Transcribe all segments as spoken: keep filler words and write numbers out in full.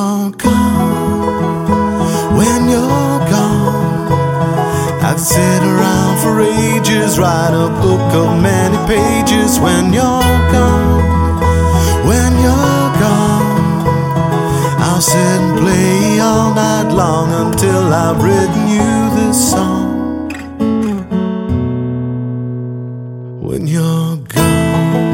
you're gone, when you're gone, I'd sit around for ages, write a book of many pages. When you're gone, when you're gone, I'll sit and play all night long until I've written you this song. When you're gone,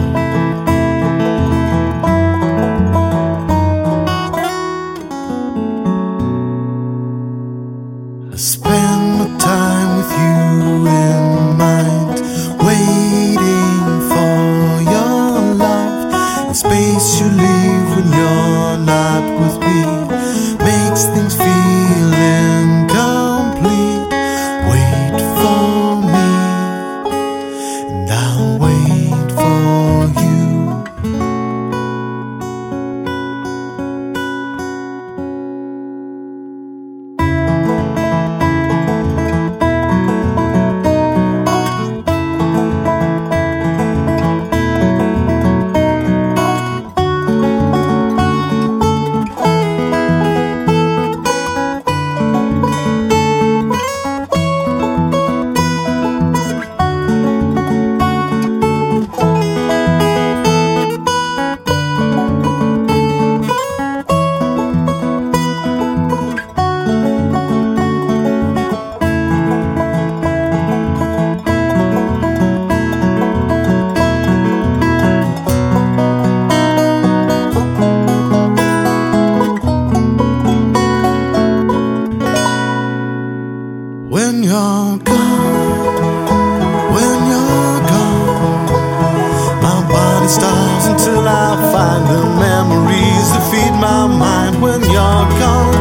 I spend my time with you in mind, waiting for your love. The space you leave when you're not with me makes things feel incomplete. Wait for me, and I'll wait for you. When you're gone, when you're gone, my body starves until I find the memories that feed my mind. When you're gone,